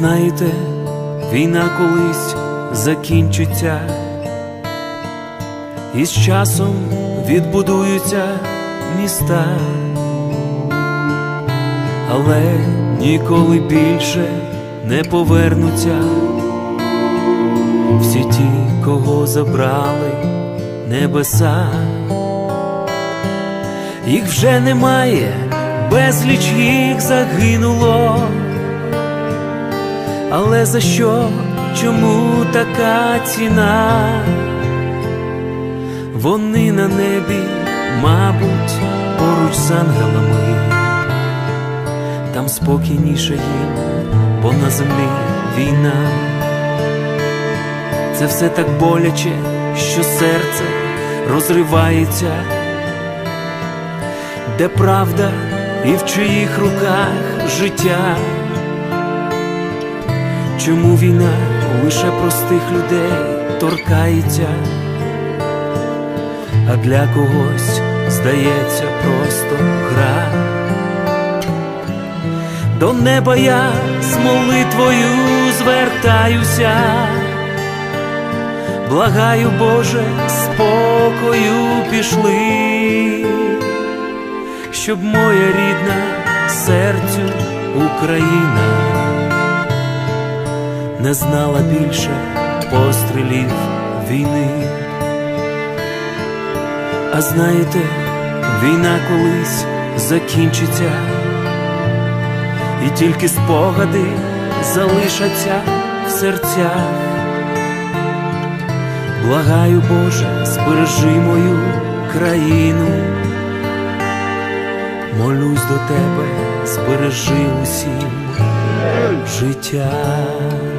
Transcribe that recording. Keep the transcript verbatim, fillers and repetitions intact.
знаєте, війна колись закінчиться, і з часом відбудуються міста, але ніколи більше не повернуться всі ті, кого забрали небеса. Їх вже немає, безліч їх загинуло. Але за що, чому така ціна? Вони на небі, мабуть, поруч з ангелами. Там спокійніше їм, бо на землі війна. Це все так боляче, що серце розривається. Де правда і в чиїх руках життя? Чому війна лише простих людей торкається, а для когось здається просто гра? До неба я з молитвою звертаюся, благаю, Боже, спокою пішли, щоб моя рідна серцю Україна не знала більше пострілів війни. А знаєте, війна колись закінчиться, і тільки спогади залишаться в серцях. Благаю, Боже, збережи мою країну, молюсь до Тебе, збережи усім життя.